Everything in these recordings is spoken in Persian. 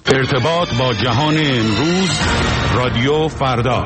ارتباط با جهان امروز، رادیو فردا.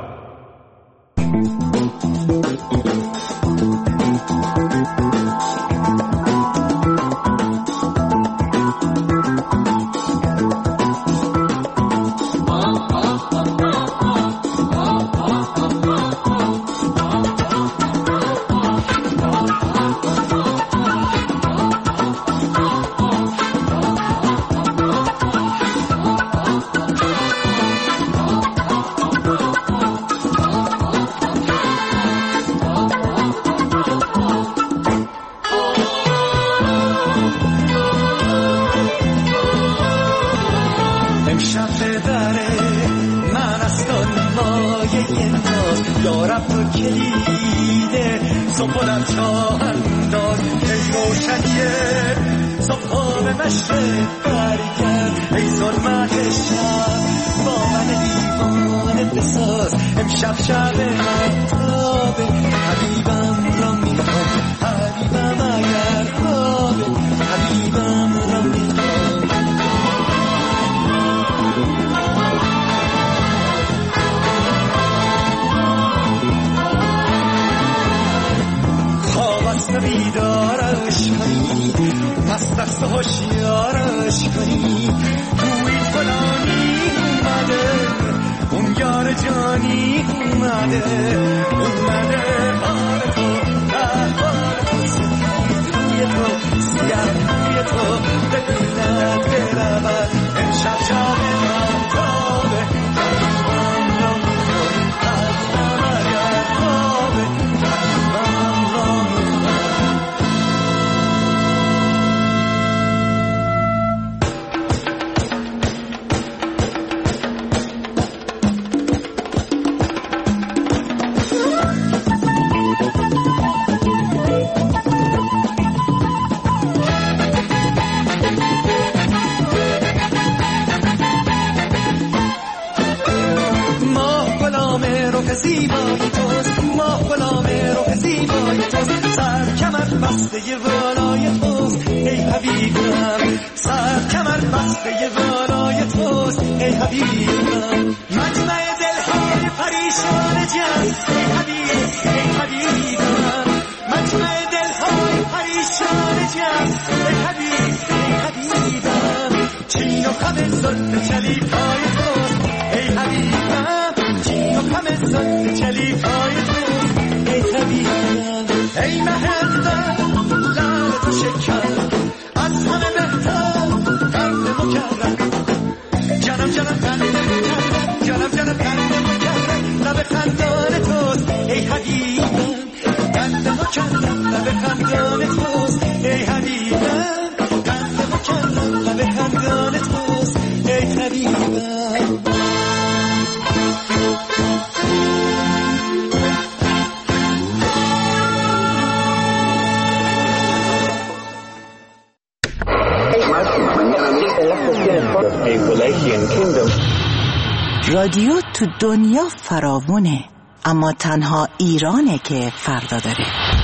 رادیو تو دنیا فراوونه، اما تنها ایرانه که فردا داره.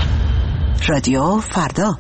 رادیو فردا.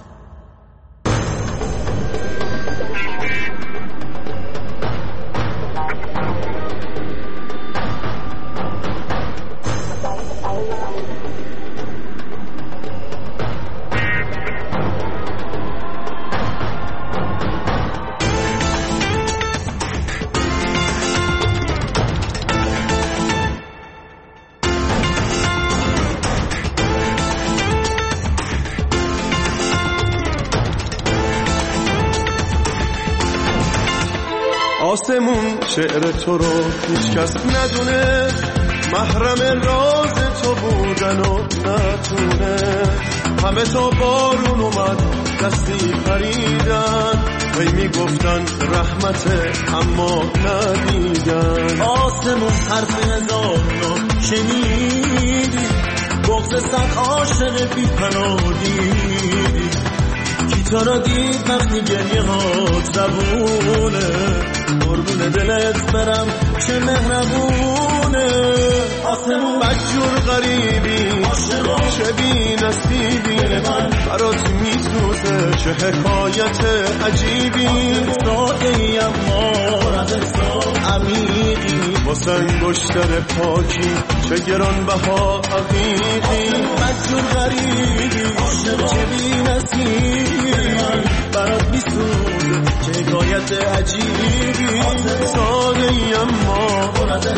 آسمون شعر تو رو هیچ کس ندونه، محرم راز تو بودن و نتونه. همه تا بارون اومد دستی پریدن، هی میگفتن رحمته اما ندیدن. آسمون حرف هزارو شنیدی، بغض صد عاشق بی پناه دیدی. کی تو را دید وقتی گریه ها زبونه، قربون دلت برم چه مهربونه. آسمون بدجور غریبی چه بی نصیبی، برات میسوزه چه حکایت عجیبی. ساده ای اما رد واسه انگشتر پاکی چه گران بها عقیقی مجنون غریبی چه بی نصیبی برات میسود چه حکایت عجیبی ساده ای اما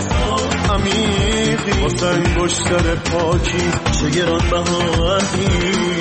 عمیقی واسه انگشتر پاکی چه گران بها عقیقی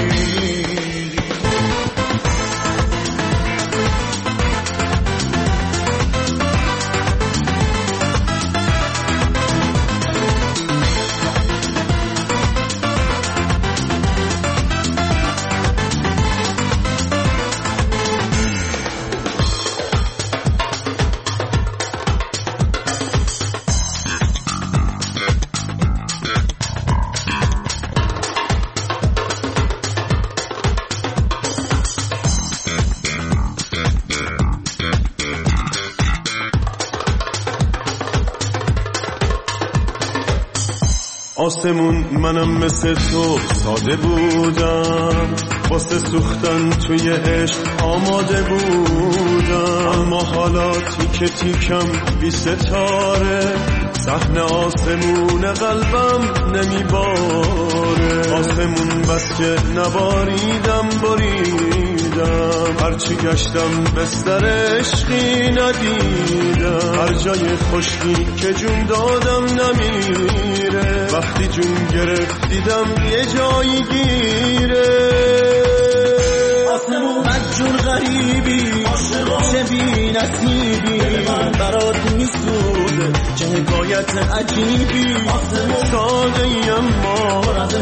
آسمون منم مثل تو ساده بودم واسه سوختن توی عشق آماده بودم اما حالا تیکه تیکم بی ستاره صحن آسمون قلبم نمیباره آسمون بس که نباریدم باریدم هرچی گشتم بستر عشقی ندیدم هر جای خشکی که جون دادم نمیره وقتی جون گرفت دیدم یه جایی گیره آسمون مجنون غریبی چه بی نصیبی برات میسود چه حکایت عجیبی ساده ای اما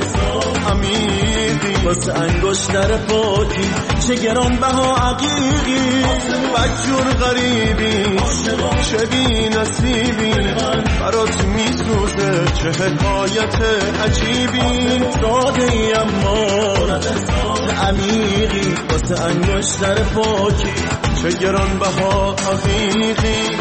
عمیقی واسه انگشتر پاکی چه گران بها عقیقی مجنون غریبی چه بی نصیبی برات میسوزه چه حکایت عجیبی ساده ای اما عمیقی واسه انگشتر پاکی چه گران بها حقیقی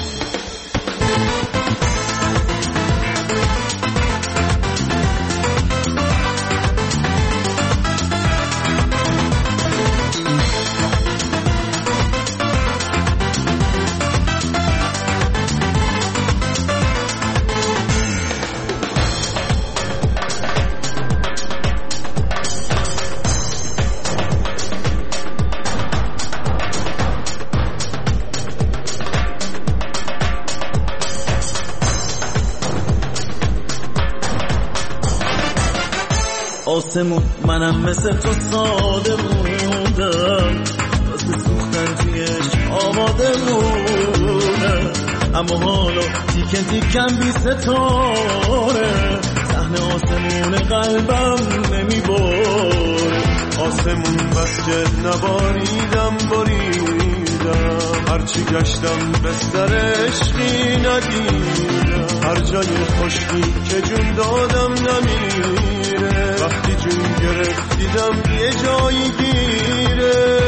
آسمون منم مثل تو ساده بودم واسه سوختن تویش آماده بودم اما حالا تیکن تیکن بی ستاره صحن آسمون قلبم نمیباره آسمون بس که نباریدم باریدم هرچی گشتم بستر عشقی ندیدم هر جای خشکی که جون دادم نمیره وقتی جون گرفت دیدم یه جایی گیره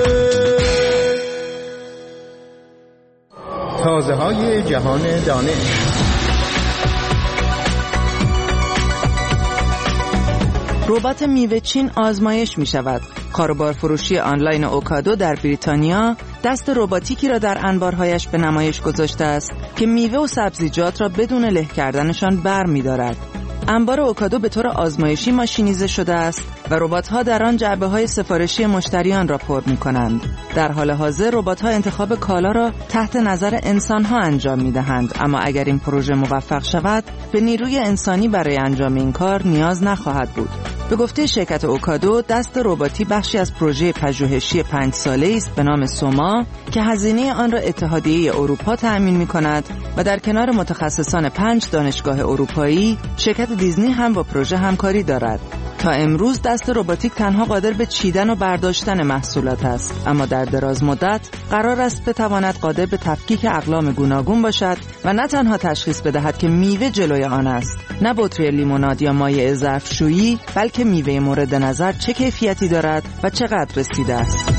تازه های جهان دانش. ربات میوه چین آزمایش می شود. کاروبار فروشی آنلاین اوکادو در بریتانیا دست رباتیکی را در انبارهایش به نمایش گذاشته است که میوه و سبزیجات را بدون له کردنشان بر می دارد. انبار اوکادو به طور آزمایشی ماشینیزه شده است و ربات‌ها در آن جعبه‌های سفارشی مشتریان را پر می‌کنند. در حال حاضر ربات‌ها انتخاب کالا را تحت نظر انسان‌ها انجام می‌دهند، اما اگر این پروژه موفق شود، به نیروی انسانی برای انجام این کار نیاز نخواهد بود. به گفته شرکت اوکادو، دست رباتی بخشی از پروژه پژوهشی 5 ساله‌ای است به نام سوما که هزینه آن را اتحادیه اروپا تأمین می‌کند و در کنار متخصصان 5 دانشگاه اروپایی، شرکت دیزنی هم با پروژه همکاری دارد. تا امروز دست رباتیک تنها قادر به چیدن و برداشتن محصولات است، اما در دراز مدت قرار است بتواند قادر به تفکیک اقلام گوناگون باشد و نه تنها تشخیص بدهد که میوه جلوی آن است، نه بطری لیموناد یا مایع ظرفشویی، بلکه میوه مورد نظر چه کیفیتی دارد و چقدر رسیده است.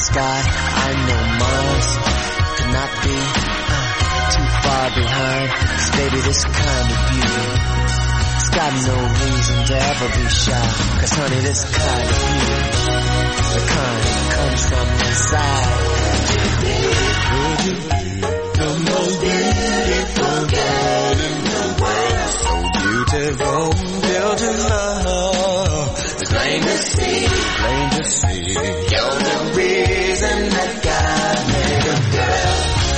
sky. I know Mars could not be too far behind. 'Cause baby, this kind of beauty, it's got no reason to ever be shy. 'Cause honey, this kind of beauty, the kind that comes from inside. The most beautiful girl in the world, so beautiful, built in love. It's plain to see, you're the reason that God made a girl.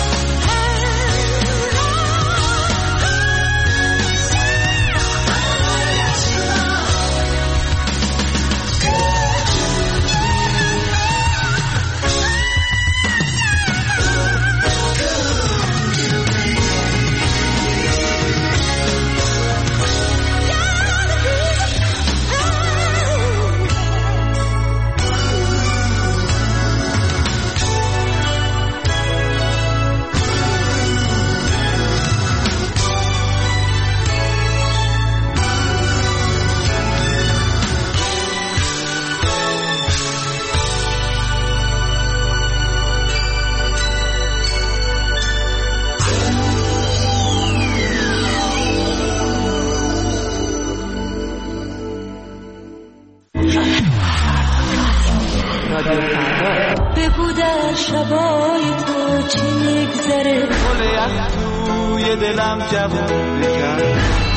بگو در شبای تو چی میگذره، گل از توی دلم جوون بکن.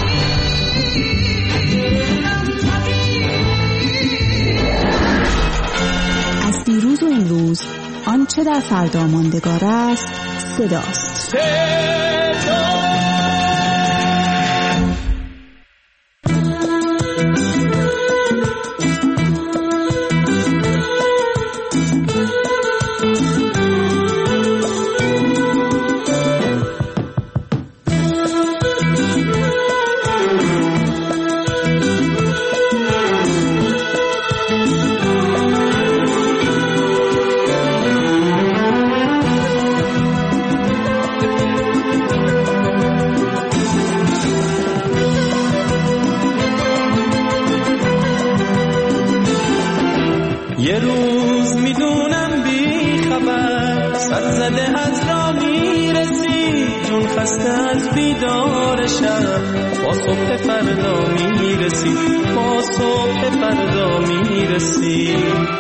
از دیروز و امروز آنچه در فردا ماندگار است صداست. یه روز میدونم بی خبر سر زده از را میرسی، جون خسته از بیدار شب، با صبح فردا میرسی، با صبح فردا میرسی.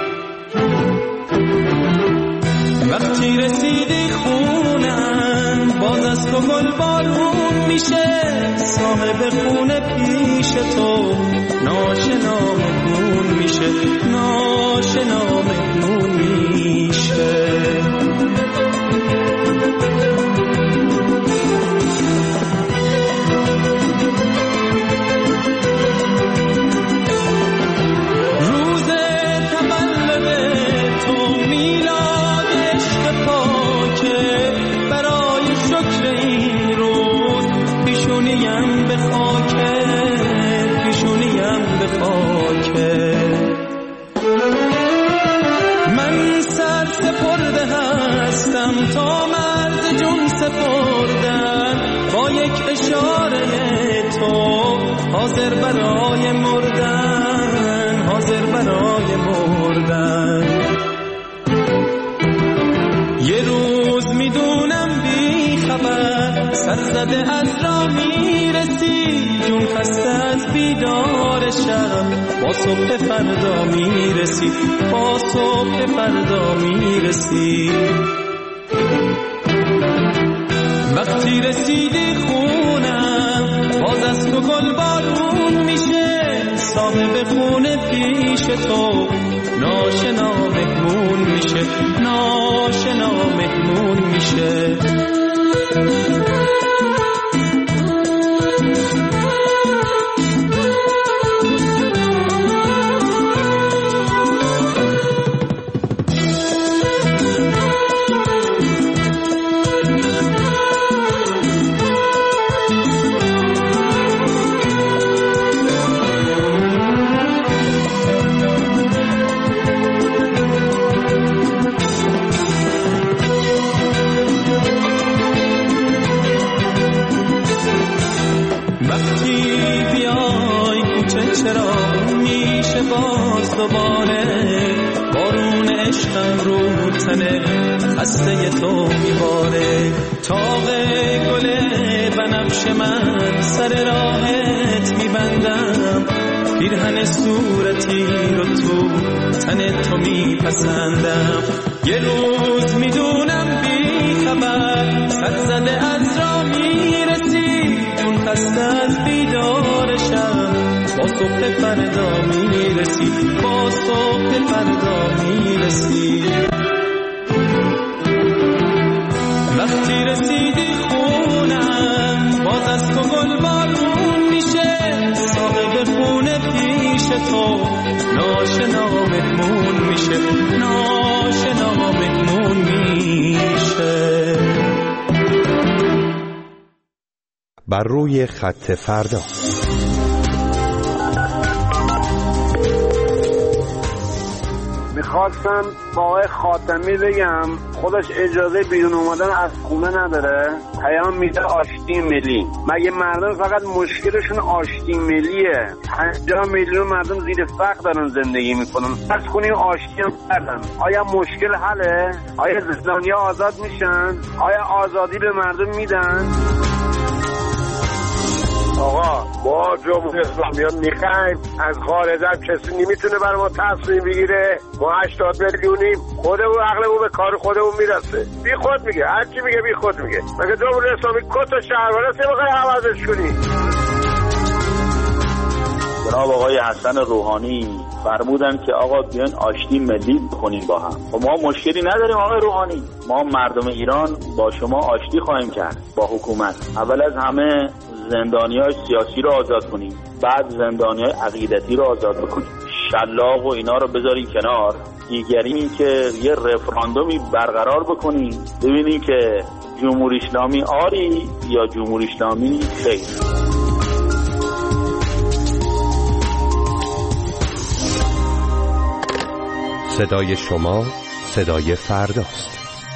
وقتی رسیدی خونم باز از تو گل بارون میشه، صاحب خونه پیش تو ناشنا مهمون میشه، ناشنا مهمون میشه. روز تولد تو میلاد عشق پاکه، برای شکر این روز پیشونیم به خاکه، پیشونیم به خاکه. من سر سپرده هستم تا مرد جون سپردن، با یک اشاره تو حاضر برای مردن، حاضر برای مردن. یه روز میدونم بی خبر سر زده از را میرسی، جون خسته از بیدار شب، با صبح فردا میرسی، با صبح فردا میرسی. وقتی رسیدی خونم باز از تو گل بارون میشه، صاحب خونه پیش تو ناشنا مهمون میشه، ناشنا مهمون میشه. تنه خسته تو میباره. تاق گل بنفش من سر راهت میبندم، پیرهن صورتی رو تو تن تو میپسندم. یه روز میدونم بی خبر صد زده از را میرسی، جون خسته از بیدار شب با صبح فردا میرسی، با صبح فردا میرسی. وقتی رسیدی خونم باز از تو گل بارون میشه، صاحب خونه پیش تو ناشنا مهمون میشه، ناشنا مهمون میشه. بر روی خط فردا. میخواستم با آقای خاتمی بگم خودش اجازه بیرون اومدن از خونه نداره، پیام میده آشتی ملی. مگه مردم فقط مشکلشون آشتی ملیه؟ 50 میلیون مردم زیر فقر دارن زندگی میکنن، فرض کنیم آشتی هم کردن، آیا مشکل حله؟ آیا زندانیا آزاد میشن؟ آیا آزادی به مردم میدن؟ آقا ما جمهوری اسلامی میخوایم از خارج هم کسی نمیتونه برای ما تصمیم بگیره. ما 80 میلیونیم، خودمون عقلمون به کار خودمون میرسه. بی خود میگه، هر کی میگه بی خود میگه. مگه جمهوری اسلامی کت و شهروند است میخوای عوضش کنی؟ جناب آقای حسن روحانی فرمودن که آقا بیان آشتی ملی بکنیم با هم. و ما مشکلی نداریم آقای روحانی، ما مردم ایران با شما آشتی خواهیم کرد با حکومت. اول از همه زندانیای سیاسی رو آزاد کنیم، بعد زندانیای عقیدتی رو آزاد بکنیم. شلاق و اینا رو بذاریم کنار. دیگری این که یه رفراندومی برقرار بکنیم ببینیم که جمهوری اسلامی آری یا جمهوری اسلامی خیر. صدای شما صدای فرداست.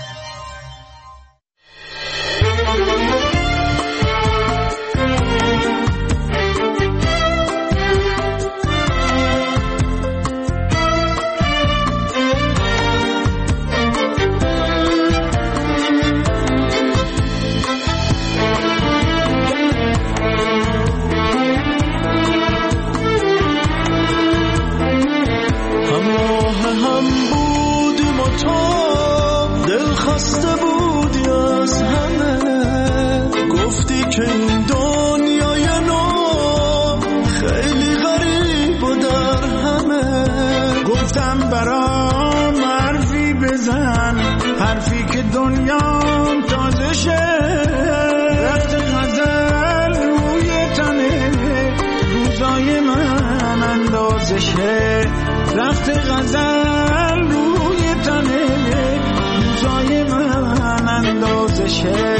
رفت غزل روی تنه روزای من اندازشه.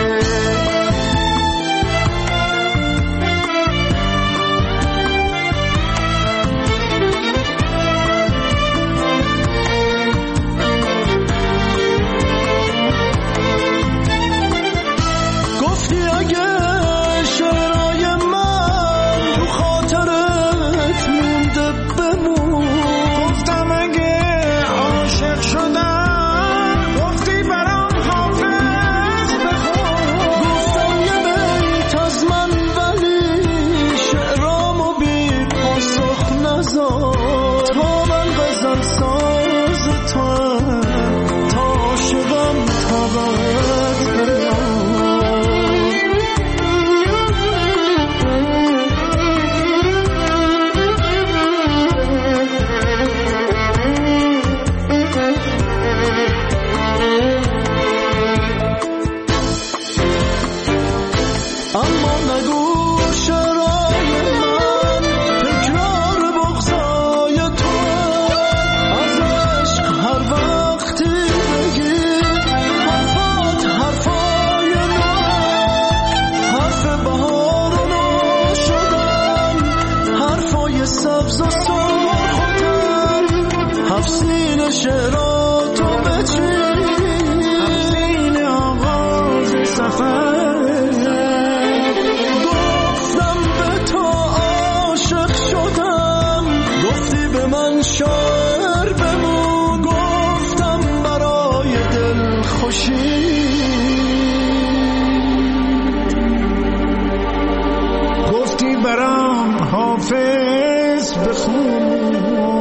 گفتی برام حافظ بخون.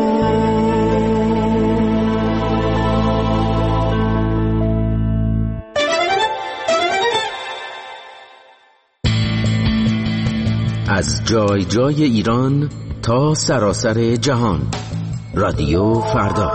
از جای جای ایران تا سراسر جهان، رادیو فردا.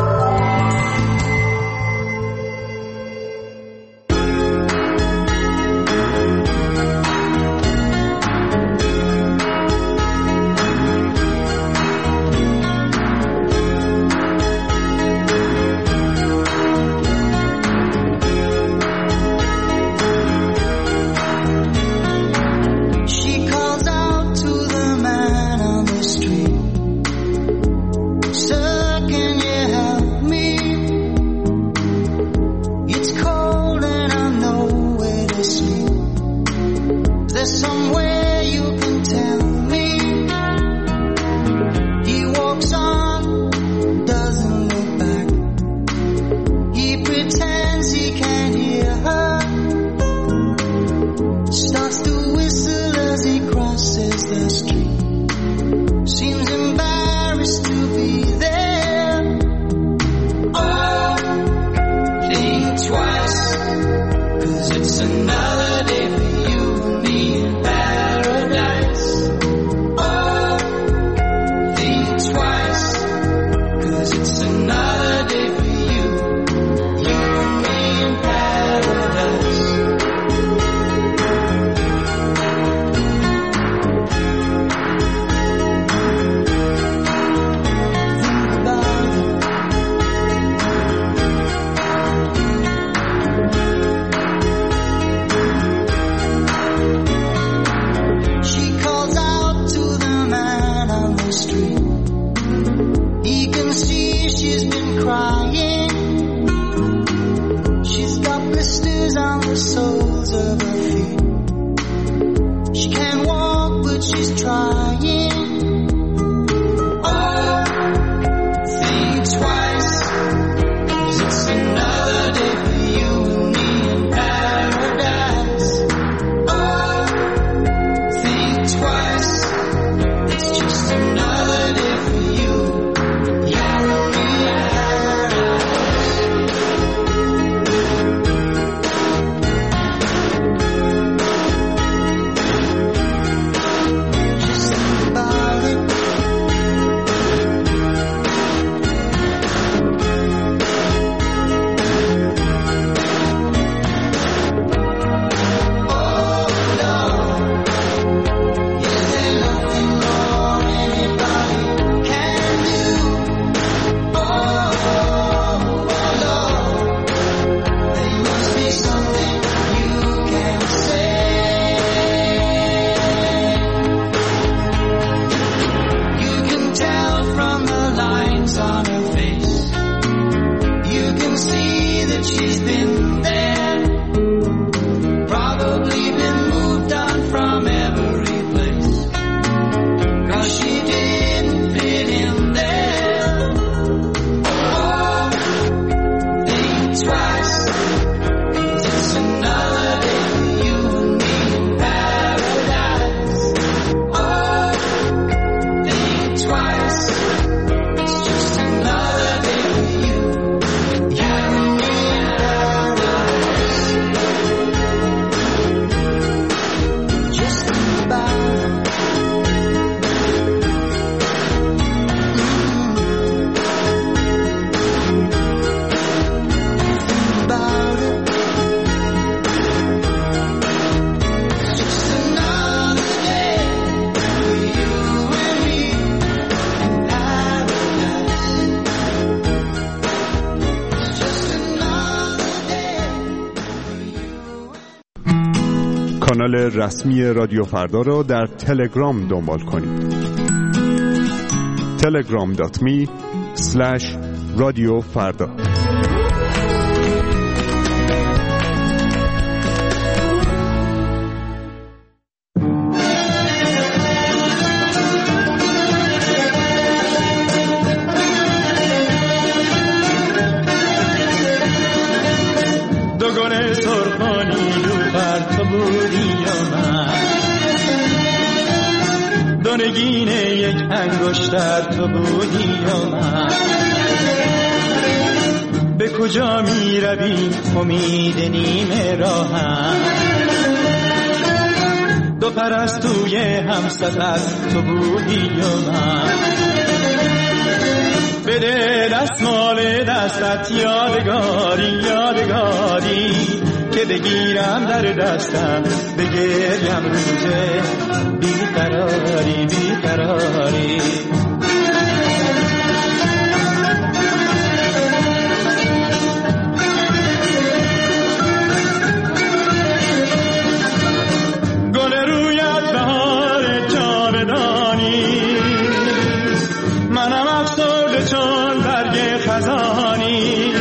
کانال رسمی رادیو فردا را در تلگرام دنبال کنید. telegram.me/رادیوفردا. دونگین یک انگشتر تو بودی و من. به کجا می روی امید نیمه راهم، دو پرستوی هم سفر تو بودی و من. بده دستمال دستت یادگاری یادگاری که بگیرم در دستم بگریم روزه بیقراری بیقراری. گل رویت بهار جاودانی، منم افسرده چون برگ خزانی.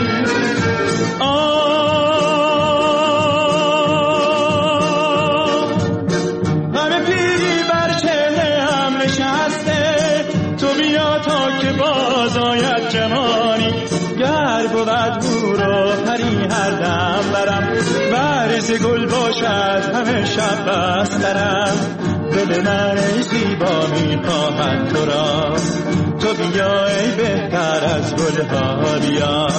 غم پیری بر چهره هم نشسته، تو بیا تا که باز آید جوانی. گر بود هورا پری هر دم برم، برز گل باشد همه شب بسترم. دل من ای زیبا می خواهد تو را، تو بیا ای بهتر از گلها بیا.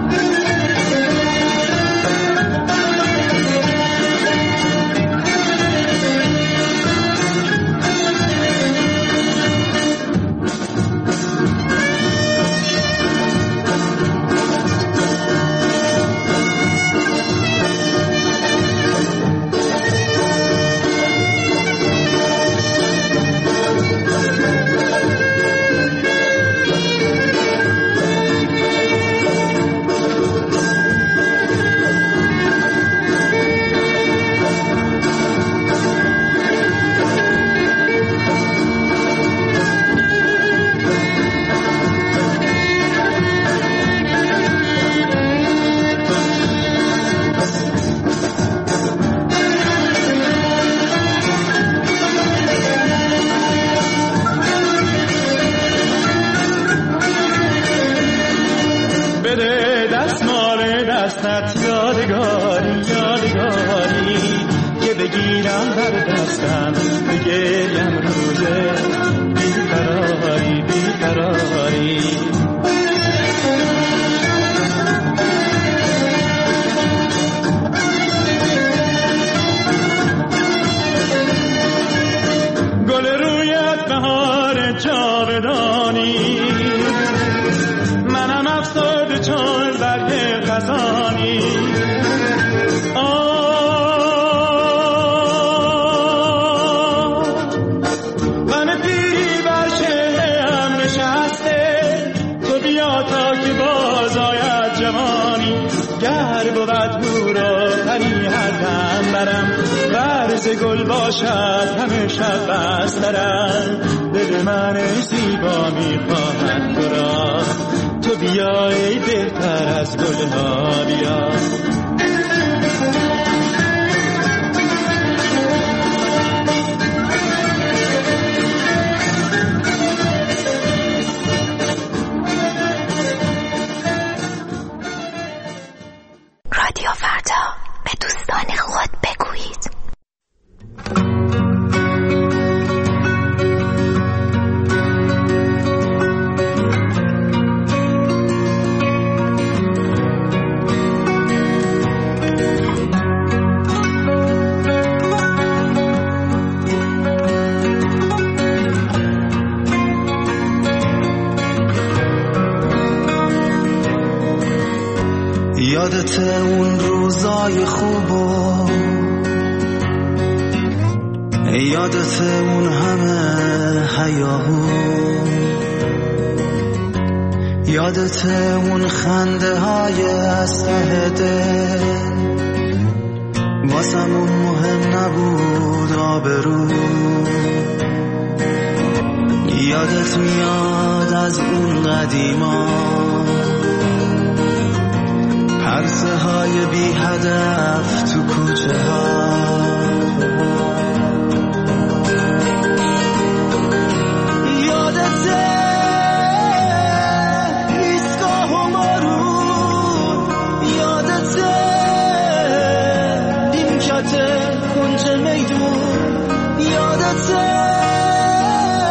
یادگاری یادگاری که بگیرم در دستم بگریم روزه بیقراری بیقراری. گل رویت بهار جاودانی، منم افسرده چون برگ خزانی. غم پیری بر چهره هم نشسته، تو بیا تا که باز آید جوانی. گر بود هورا پری هر دم برم، برز گل باشد همه شب بسترم. دل من ای زیبا می خواهد تو را، تو بیا ای بهتر از گلها بیا. رادیو فردا، به دوستان خود بگویید. یادت اون روزای خوبو، یادت اون همه حیاهو، یادت اون خنده های از ته دل، واسمون مهم نبود آبرو. یادت میاد از اون قدیما، عرصه های بی هدف تو کوچه ها. یادته ایستگاه و مارون، یادته نیمکت کنج میدون، یادته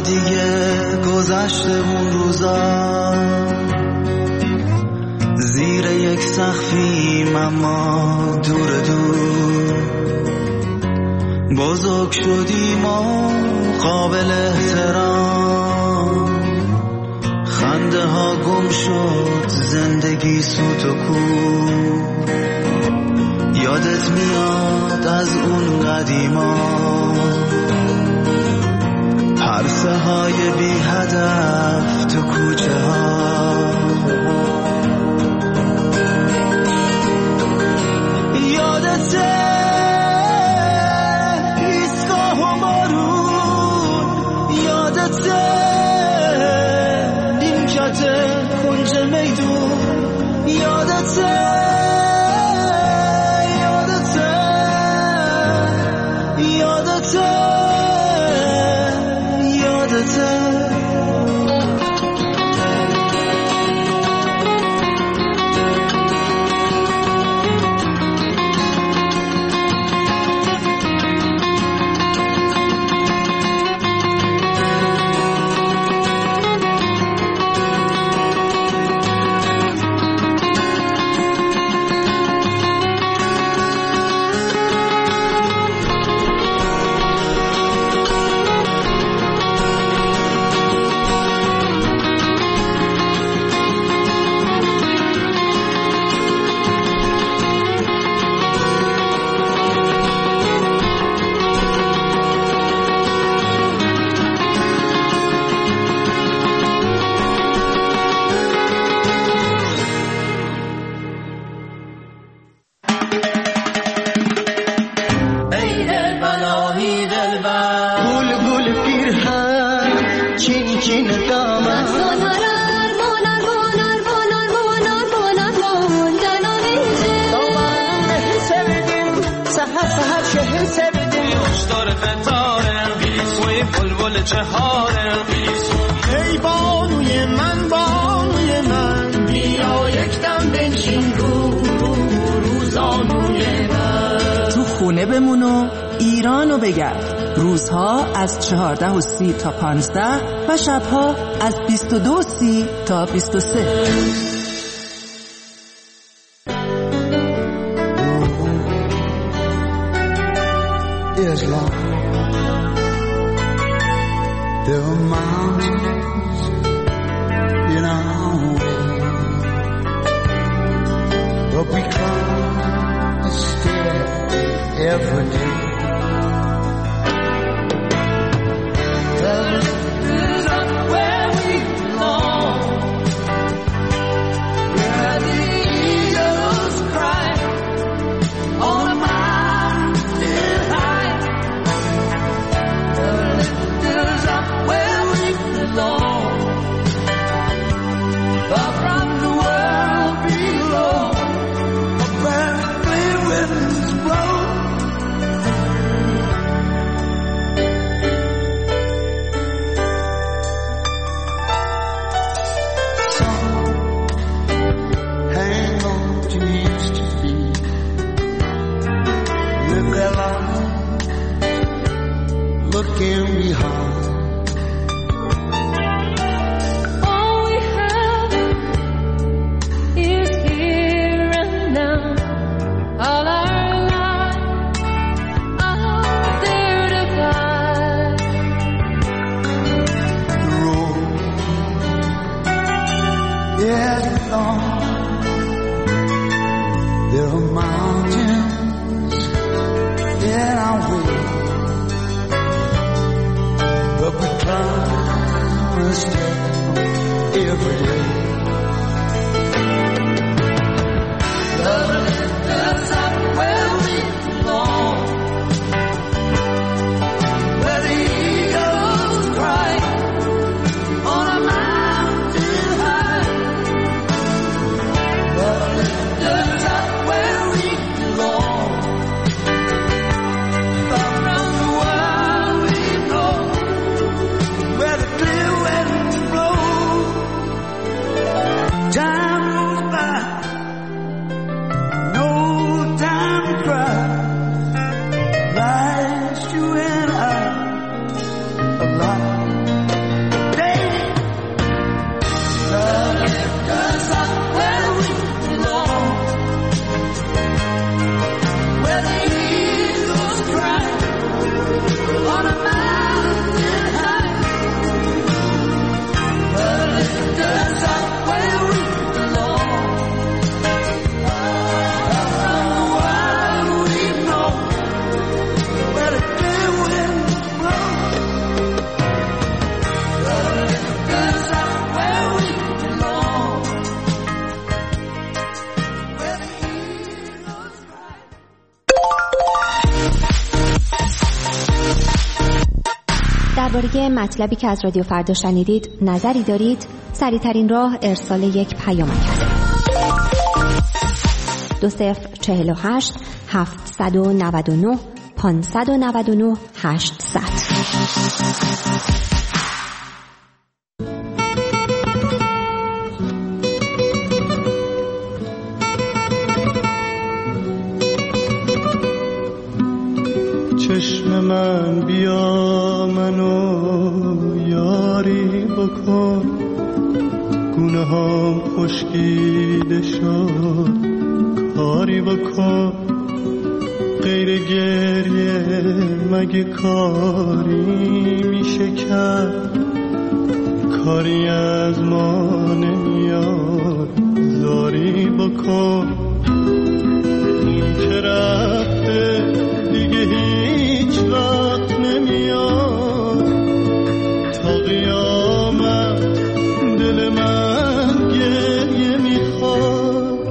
دیگه گذشته اون روزا، زیر یک سقفیم اما دور دور، بزرگ شدیم و قابل احترام، خنده ها گم شد زندگی سوت و کور، یادت میاد از اون قدیما، پرسه های بی هدف تو کوچه ها، یادته ایستگاه و بارون، یادته نیمکت کنج میدون، یادته ای بانوی من بانوی من، بیا یک دم بنشین روزانوی من، تو خونه بمونو ایرانو بگرد. روزها از 14:30 تا 15 و شبها از 22:30 تا 23. There are mountains in our way, but we climb a step every day. Love is up where we belong, where the eagles cry on a mountain high. Love is up where we belong, far from the world below, where clear winds blow. Some hang on to used to be, live their life looking behind. There are mountains in our way, but we climb a step every day. Love lifts us up where we belong, where the eagles cry on a mountain high. Love lifts us up where we belong, far from the world we know, where the clear winds blow. Time goes by, no time to cry. Life's you and I alive. درباره مطلبی که از رادیو فردا شنیدید نظری دارید؟ سریع‌ترین راه ارسال یک پیامک است. 2048 799 599 800. چشم من بیا منو یاری بکن، گونه هم خشکیده شد کاری بکن، غیر گریه مگه کاری میشه کرد، کاری از ما نمیاد زاری بکن، این که رفته دیگه هیچ وقت نمیاد، تا قیامت دل من گریه میخواد.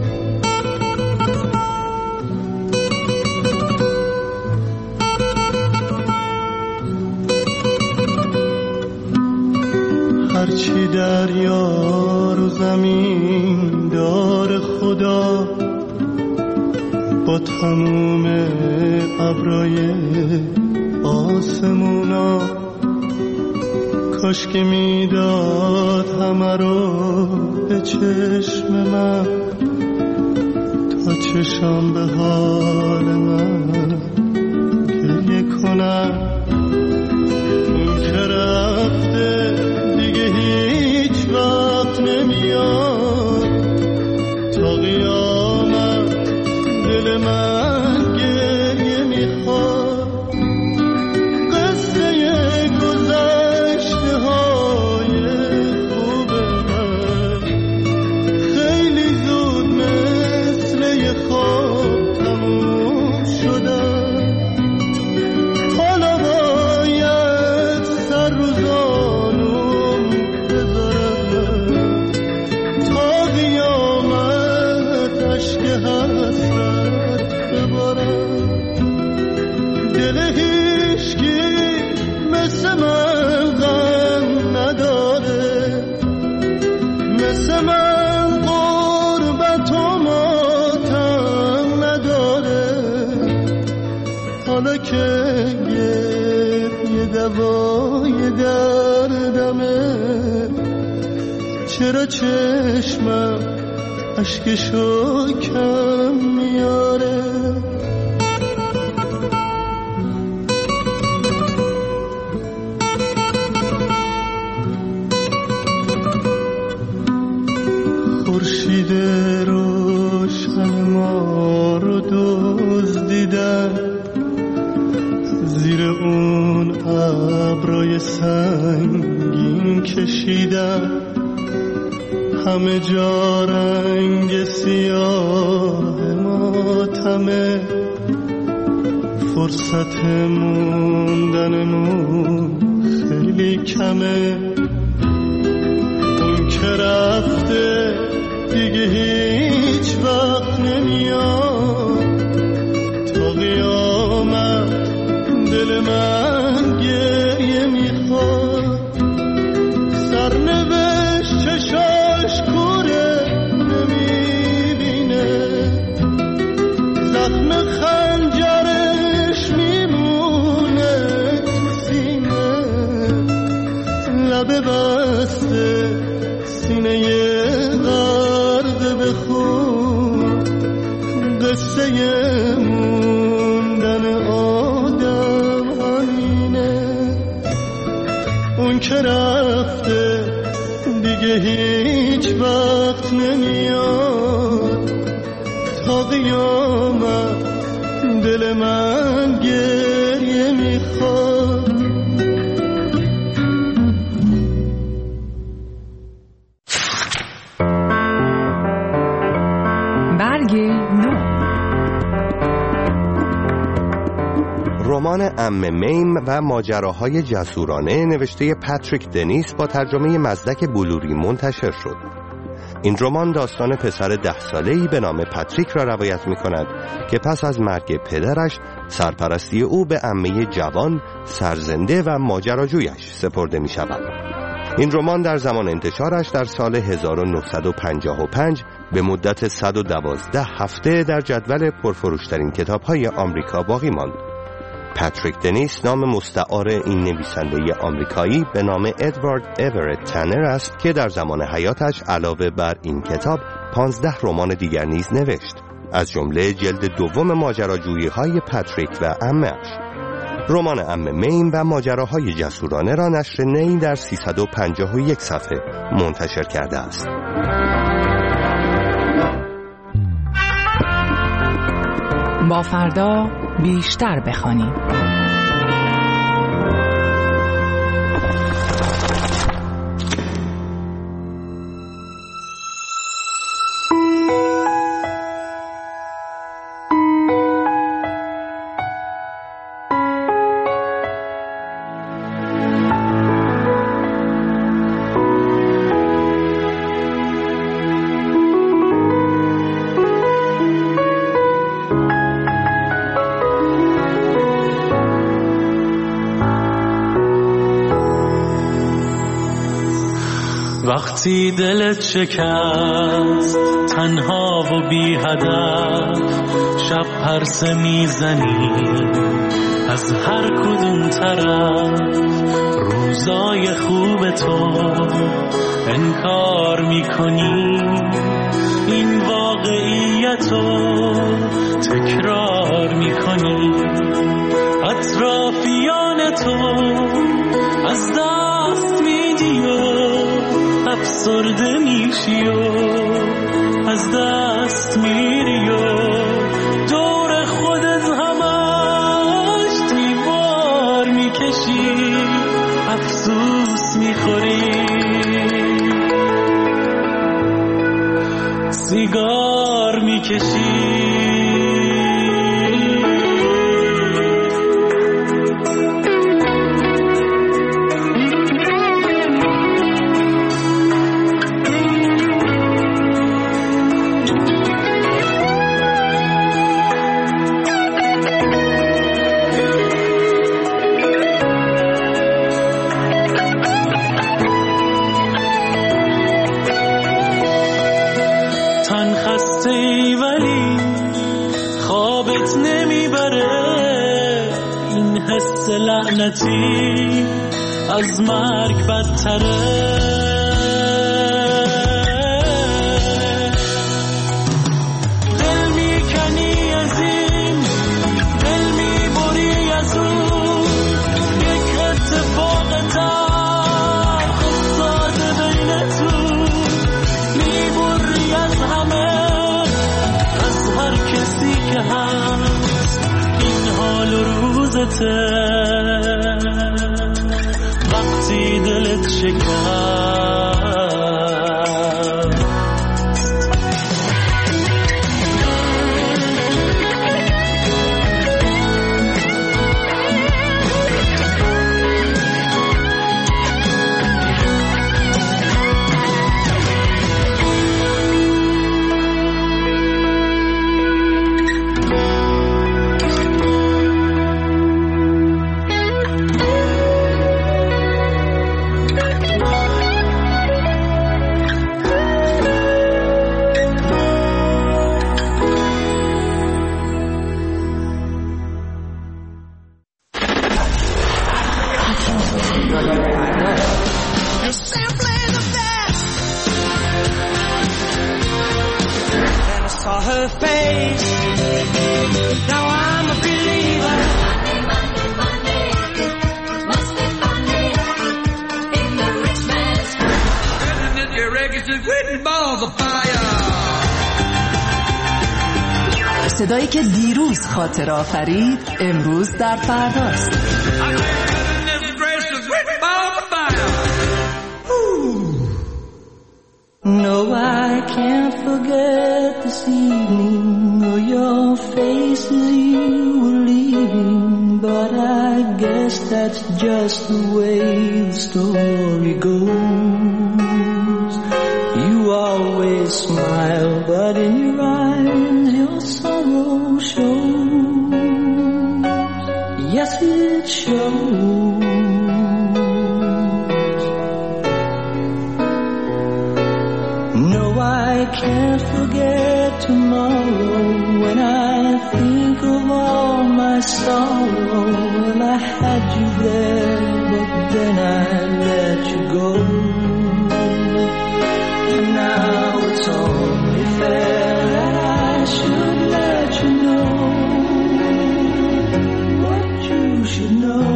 هرچی دریا و زمین دار خدا، با تموم ابرای آسمونا، کاش که میداد همه رو به چشم من، تا چشم به حال من گریه کنم. اون که رفته دیگه هیچ وقت نمیاد، تا قیامت دل من گریه میخواد. قصه گذشته های خوب من خیلی زود مثل یه خواب تموم شدن، حالا باید سر رو زانوم بذارم، تا قیامت عشق حسرت ببارم. دل هیچکی مثل من غم نداره، مثل من غربت و ماتم نداره، حالا که یه دوای دردمه، چرا چشمم اشکشو کم میاره. خورشید روشن ما رو دزدیدن، زیر اون ابرای سنگین کشیدن، همه جا رنگ سیاه ماتمه، فرصت موندنمون خیلی کمه. اون که رفته دیگه هیچ وقت نمیاد، تا قیامت دل من گریه میخواد. سرنوشت چشاش کوره نمیبینه، زخم خنجرش میمونه تو سینه، لبه بسته سینه غرق به خون، قصه موندن آدم همینه. اون که رفته دیگه هیچ وقت نمیاد، تا قیامت دل من گریه میخواد. رمان عمه میم و ماجراهای جسورانه نوشته پاتریک دنیس با ترجمه مزدک بلوری منتشر شد. این رمان داستان پسر 10 ساله‌ای به نام پاتریک را روایت می‌کند که پس از مرگ پدرش سرپرستی او به عمه جوان، سرزنده و ماجراجویش سپرده می‌شود. این رمان در زمان انتشارش در سال 1955 به مدت 112 هفته در جدول پرفروشترین کتاب‌های آمریکا باقی ماند. پاتریک دنیس نام مستعار این نویسنده آمریکایی به نام ادوارد اورت تنر است که در زمان حیاتش علاوه بر این کتاب 15 رمان دیگر نیز نوشت، از جمله جلد دوم ماجراجویی‌های پاتریک و عمه‌اش. رمان عمه میم و ماجراهای جسورانه را نشر نی در 351 صفحه منتشر کرده است. با فردا بیشتر بخوانیم. وقتی دلت شکست تنها و بی هدف، شب پرسه میزنی از هر کدوم طرف، روزای خوب تو انکار میکنی، این واقعیتو تکرار میکنی، اطرافیان تو از دست میدی و افسرده میشی و از دست میری و دور خودت همش دیوار میکشی، افسوس میخوری، سیگار میکشی. لعنتی از مرگ بدتره، دل میکنی از این، دل میبری از اون، یک اتفاق تلخ افتاده بینتون، میبری از همه، از هر کسی که هست، این حال و روزته. وقتی دلت شکست صدایی که دیروز خاطر آفرید امروز در فرداست. No, I can't forget this evening or your face as you were leaving, but I guess that's just the way the story goes. You always but in your eyes your sorrow shows. Yes, it shows. No, I can't forget tomorrow when I think of all my sorrow. Well, I had you there, but then I let you go. And now it's only fair that I should let you know what you should know.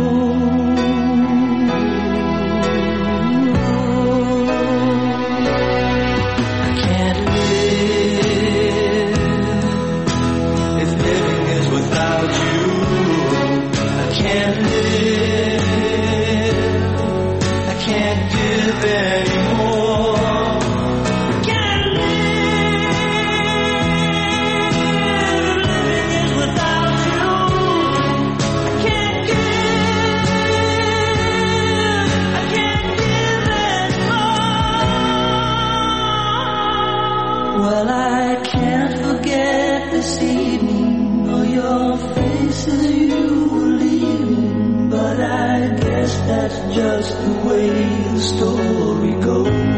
I can't live if living is without you. I can't live, I can't give anymore. Well, I can't forget this evening or your faces you were leaving, but I guess that's just the way the story goes.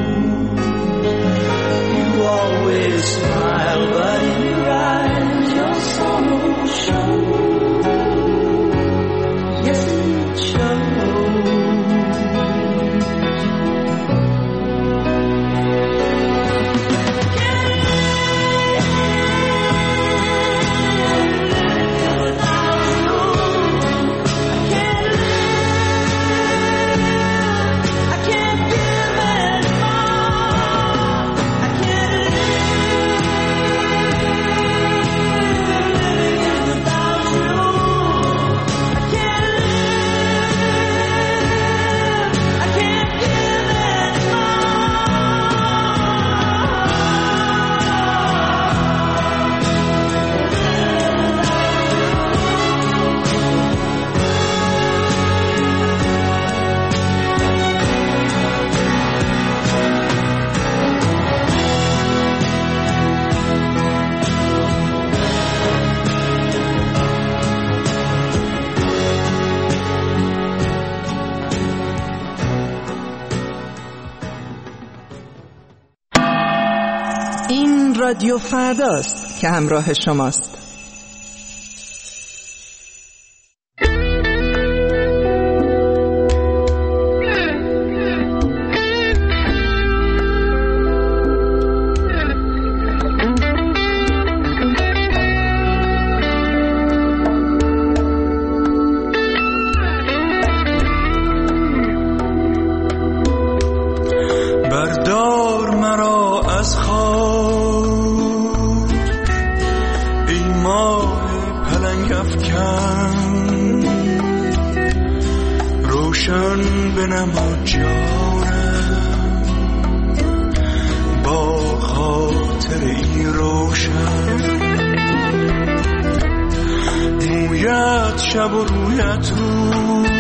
You always smile, but in your eyes your sorrow shows. Yes, it shows. رادیو فرداست که همراه شماست. بردار مرا از خاک ای ماه پلنگ افکن، روشن بنما جانم با خاطر ای روشن. مویت شب و رویت روز،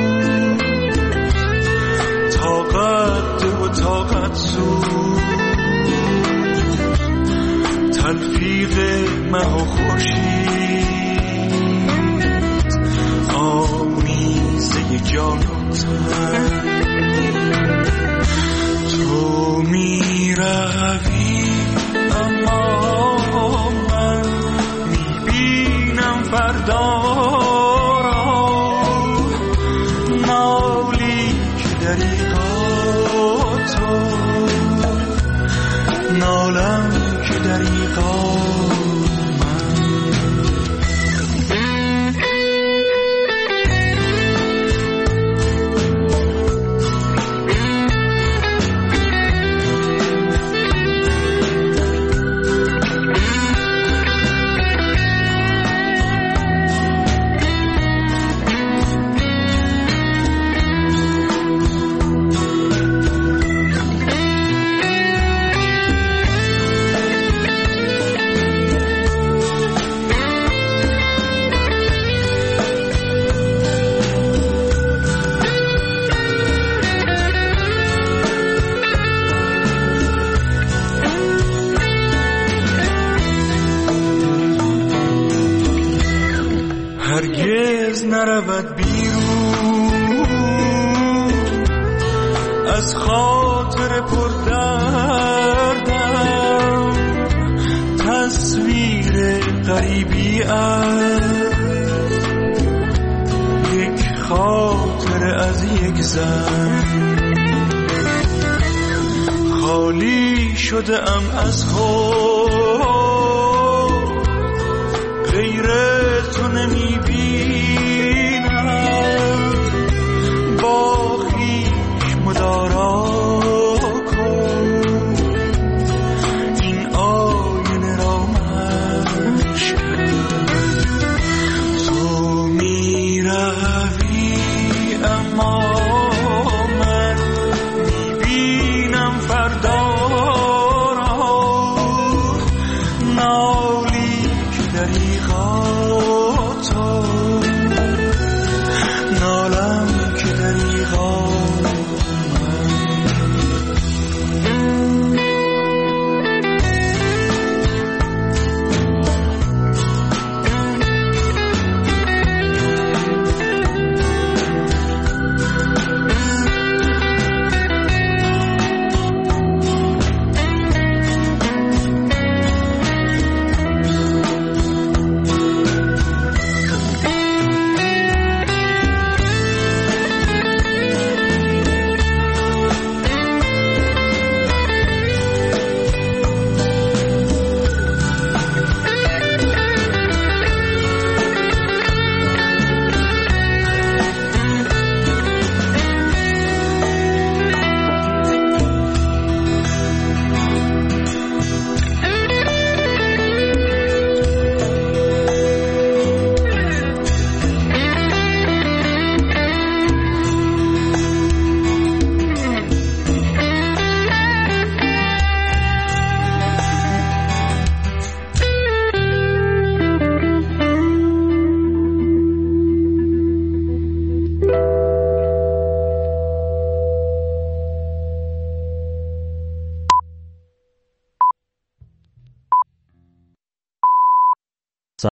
طاقت و طاقت زود، تلفیق مه و خورشید، آمیزه جان و تن. تو می روی اما من می بینم فردا را، نالی که دریغا تو، نالم که دریغا من. هرگز نرود بیرون از خاطر پردردم. تصویر غریبی است یک خاطر از یک زن. خالی شده ام از خود، غیر تو نمیبینم. با خویش مدارا کن این آینه را مشکن. تو میروی اما من میبینم فردا را، نالی که دریغا